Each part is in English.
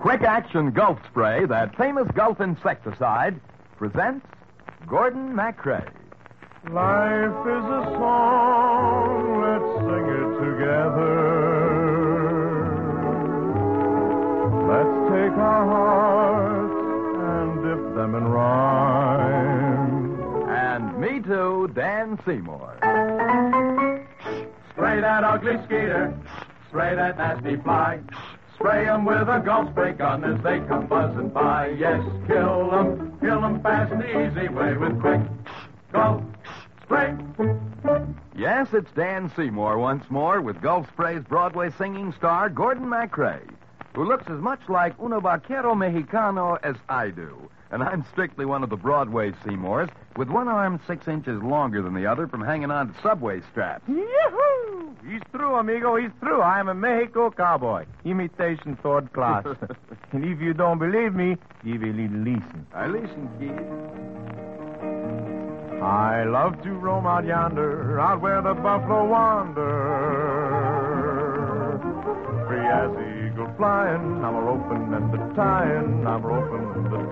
Quick Action Gulf Spray, that famous Gulf insecticide, presents Gordon MacRae. Life is a song, let's sing it together. Let's take our hearts and dip them in rhyme. And me too, Dan Seymour. Spray that ugly skeeter, spray that nasty fly. Spray 'em with a Gulf spray gun as they come buzzing by. Yes, kill 'em fast and easy way with quick Gulf Spray. Yes, it's Dan Seymour once more with Gulf Spray's Broadway singing star, Gordon MacRae, who looks as much like un vaquero mexicano as I do. And I'm strictly one of the Broadway Seymours, with one arm 6 inches longer than the other from hanging on to subway straps. Yahoo! He's through, amigo, he's through. I am a Mexico cowboy. Imitation third class. And if you don't believe me, give a little listen. I listen, kid. I love to roam out yonder, out where the buffalo wander. Free as the eagle flying, I'm a roping and the tying, I'm roping and the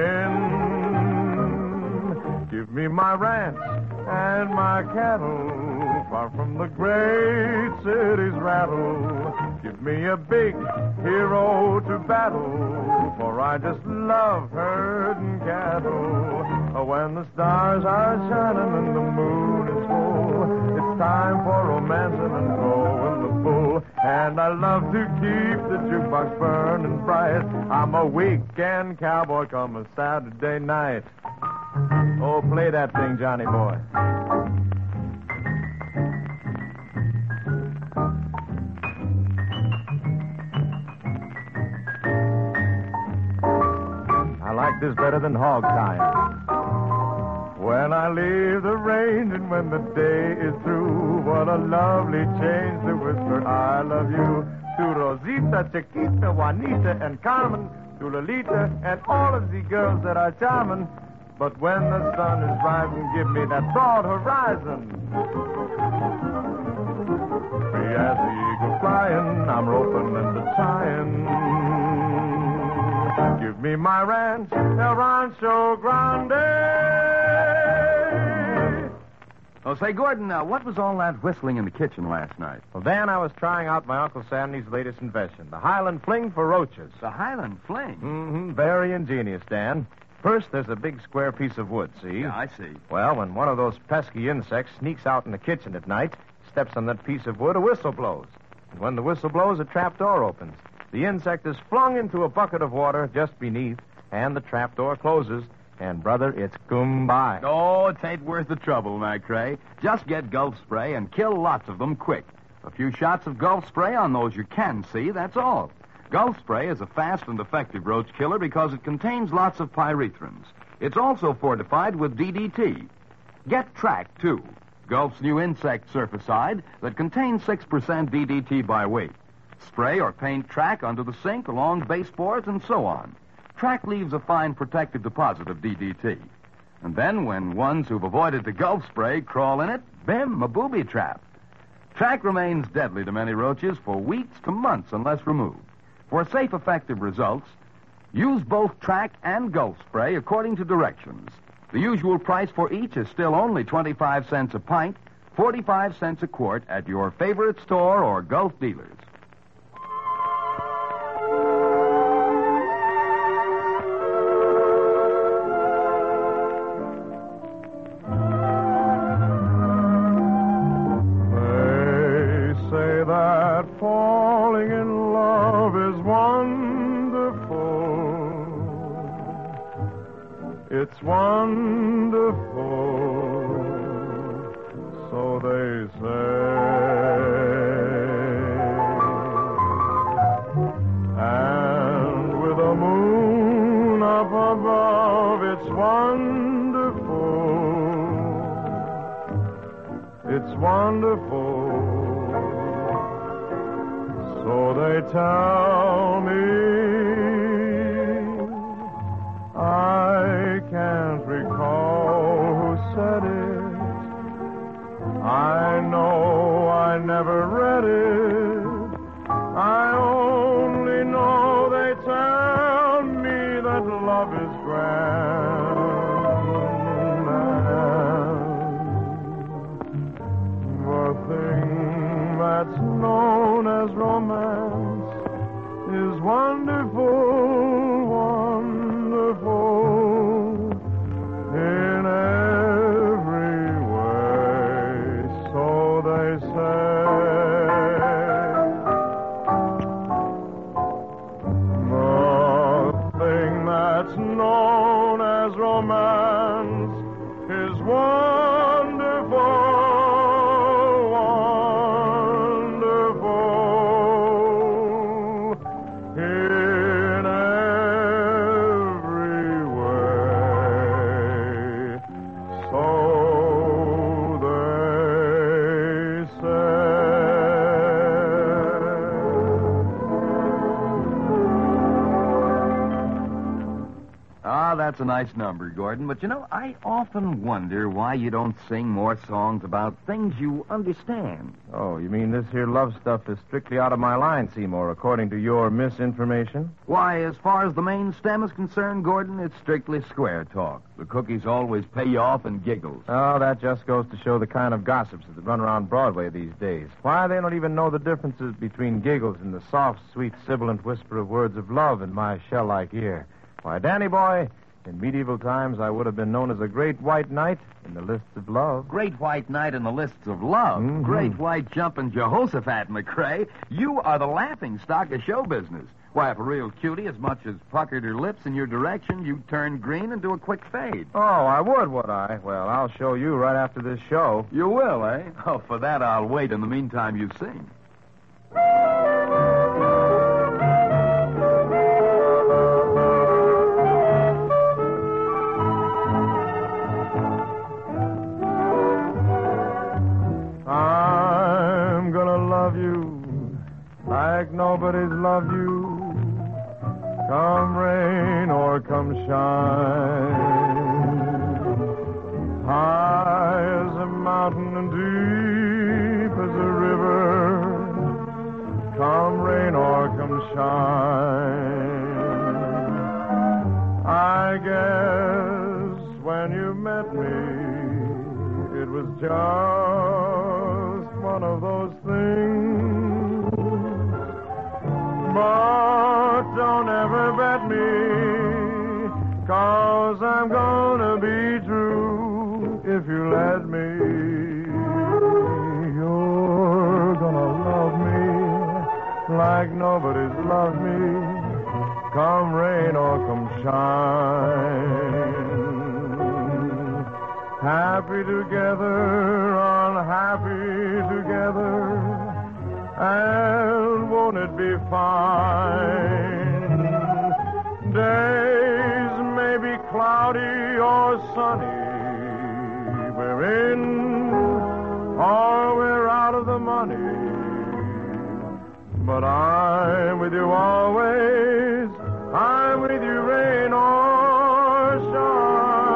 tying. Give me my ranch and my cattle, far from the great city's rattle. Give me a big hero to battle, for I just love herding cattle. When the stars are shining and the moon is full, it's time for romancing and throwing the bull. And I love to keep the jukebox burning bright. I'm a weekend cowboy come a Saturday night. Oh, play that thing, Johnny boy. I like this better than hog tying. When I leave the range and when the day is through, what a lovely change to whisper I love you to Rosita, Chiquita, Juanita, and Carmen, to Lolita, and all of the girls that are charming. But when the sun is rising, give me that broad horizon. Free as the eagle flying, I'm roping and the tying. Give me my ranch, El Rancho Grande. Oh, say, Gordon, what was all that whistling in the kitchen last night? Well, Dan, I was trying out my Uncle Sandy's latest invention, the Highland Fling for roaches. The Highland Fling? Mm-hmm. Very ingenious, Dan. First, there's a big square piece of wood, see? Yeah, I see. Well, when one of those pesky insects sneaks out in the kitchen at night, steps on that piece of wood, a whistle blows. And when the whistle blows, a trap door opens. The insect is flung into a bucket of water just beneath, and the trap door closes. And, brother, it's goodbye. Oh, it ain't worth the trouble, MacRae. Just get Gulf Spray and kill lots of them quick. A few shots of Gulf Spray on those you can see, that's all. Gulf Spray is a fast and effective roach killer because it contains lots of pyrethrins. It's also fortified with DDT. Get Track, too, Gulf's new insect surficide that contains 6% DDT by weight. Spray or paint Track under the sink, along baseboards, and so on. Track leaves a fine protective deposit of DDT. And then when ones who've avoided the Gulf Spray crawl in it, bim, a booby trap. Track remains deadly to many roaches for weeks to months unless removed. For safe, effective results, use both Track and Gulf Spray according to directions. The usual price for each is still only 25 cents a pint, 45 cents a quart at your favorite store or Gulf dealers. Falling in love is wonderful. It's wonderful, so they say. And with the moon up above, it's wonderful. It's wonderful. So they tell me. I can't recall who said it. I know I never read it. I only know they tell wonderful, wonderful in every way, so they say. The thing that's known as romance is wonderful, wonderful in every way, so they say. Ah, that's a nice number, Gordon. But, I often wonder why you don't sing more songs about things you understand. Oh, you mean this here love stuff is strictly out of my line, Seymour, according to your misinformation? Why, as far as the main stem is concerned, Gordon, it's strictly square talk. The cookies always pay you off in giggles. Oh, that just goes to show the kind of gossips that run around Broadway these days. Why, they don't even know the differences between giggles and the soft, sweet, sibilant whisper of words of love in my shell-like ear. Why, Danny boy, in medieval times I would have been known as a great white knight in the lists of love. Great white knight in the lists of love. Mhm. Great white jumping Jehoshaphat, McCrae. You are the laughing stock of show business. Why, if a real cutie as much as puckered her lips in your direction, you'd turn green and do a quick fade. Oh, I would I? Well, I'll show you right after this show. You will, eh? Oh, for that I'll wait. In the meantime, you sing. I'm gonna love you like nobody's loved you. Come rain or come shine. High as a mountain and deep as a river. Come rain or come shine. I guess when you met me, it was just one of those things. But don't ever bet me, 'cause I'm gonna be true if you let me. You're gonna love me like nobody's loved me. Come rain or come shine. Happy together, unhappy together, and won't it be fine? Days may be cloudy or sunny, we're in or we're out of the money, but I'm with you always, I'm with you rain or shine.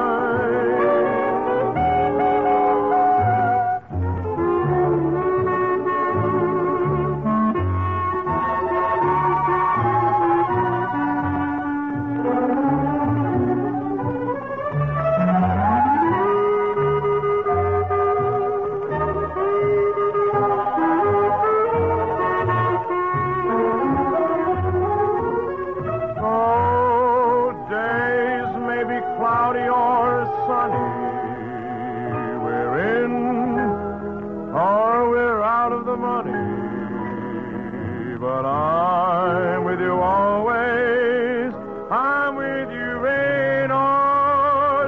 Cloudy or sunny, we're in or we're out of the money, but I'm with you always, I'm with you rain or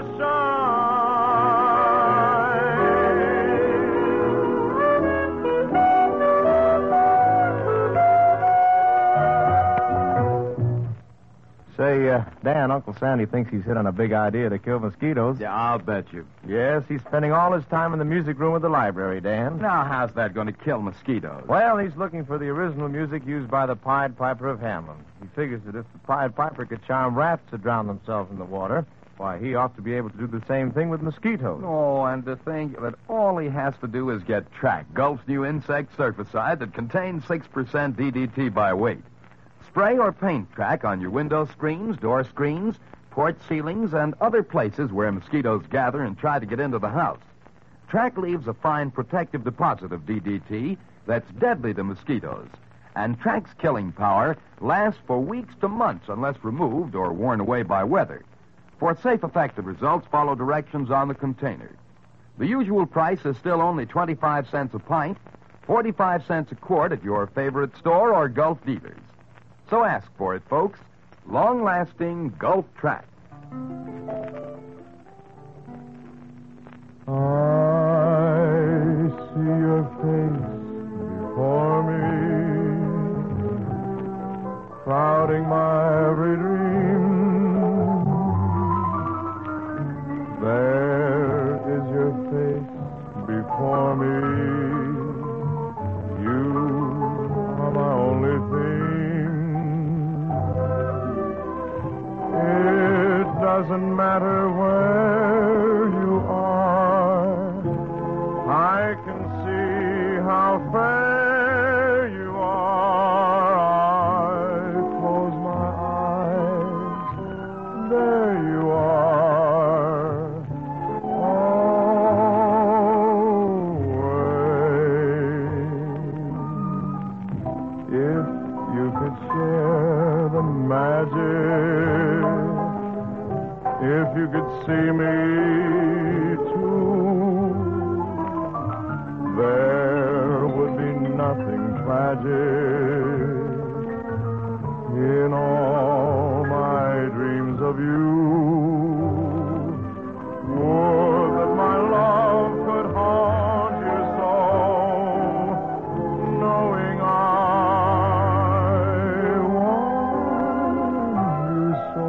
Say, Dan, Uncle Sandy thinks he's hit on a big idea to kill mosquitoes. Yeah, I'll bet you. Yes, he's spending all his time in the music room of the library, Dan. Now, how's that going to kill mosquitoes? Well, he's looking for the original music used by the Pied Piper of Hamelin. He figures that if the Pied Piper could charm rats to drown themselves in the water, why, he ought to be able to do the same thing with mosquitoes. Oh, and to think that all he has to do is get Track, Gulf's new insect surficide that contains 6% DDT by weight. Spray or paint Track on your window screens, door screens, porch ceilings, and other places where mosquitoes gather and try to get into the house. Track leaves a fine protective deposit of DDT that's deadly to mosquitoes. And Track's killing power lasts for weeks to months unless removed or worn away by weather. For safe, effective results, follow directions on the container. The usual price is still only 25 cents a pint, 45 cents a quart at your favorite store or Gulf dealers. So ask for it, folks. Long-lasting Gulf Track. I see your face before me, crowding my every dream. There is your face before me. You are my only thing. It doesn't matter where you are. I can see how fair you are. I close my eyes. There you are. Always. If you could share the magic, if you could see me too, there would be nothing tragic in all my dreams of you. Would that my love could haunt you so, knowing I want you so.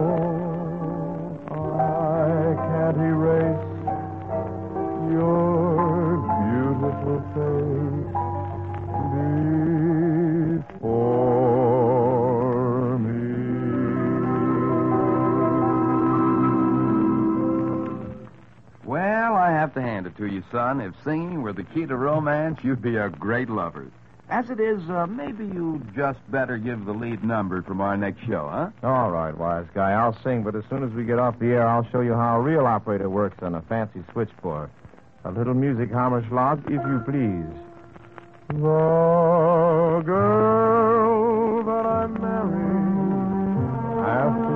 I can't erase your beautiful face before me. Well, I have to hand it to you, son. If singing were the key to romance, you'd be a great lover. As it is, maybe you just better give the lead number from our next show, huh? All right, wise guy. I'll sing, but as soon as we get off the air, I'll show you how a real operator works on a fancy switchboard. A little music, Hammerschlag, if you please. The girl that I married after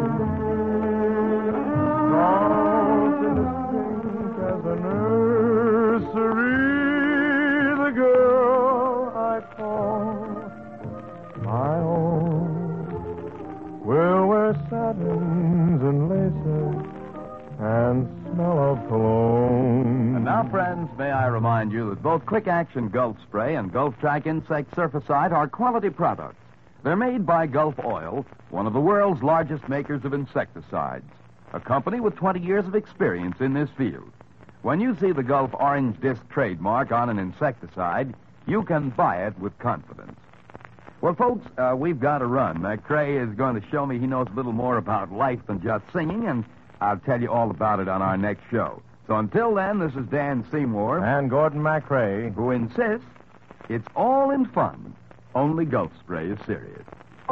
thee, innocent as a nursery, the girl I call my own will wear satins and laces and smell of cologne. And now, friends, may I remind you that both Quick Action Gulf Spray and Gulf Track Insect Surficide are quality products. They're made by Gulf Oil, one of the world's largest makers of insecticides, a company with 20 years of experience in this field. When you see the Gulf Orange Disc trademark on an insecticide, you can buy it with confidence. Well, folks, we've got to run. McCrae is going to show me he knows a little more about life than just singing, and I'll tell you all about it on our next show. So until then, this is Dan Seymour. And Gordon McCrae. Who insists it's all in fun. Only Gulf Spray is serious.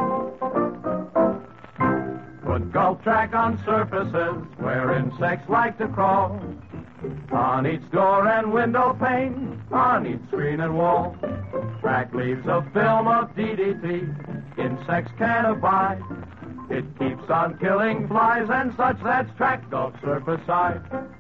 Put Gulf Track on surfaces where insects like to crawl. On each door and window pane, on each screen and wall. Track leaves a film of DDT insects can't abide. It keeps on killing flies and such. That's Track Gulf Surficide.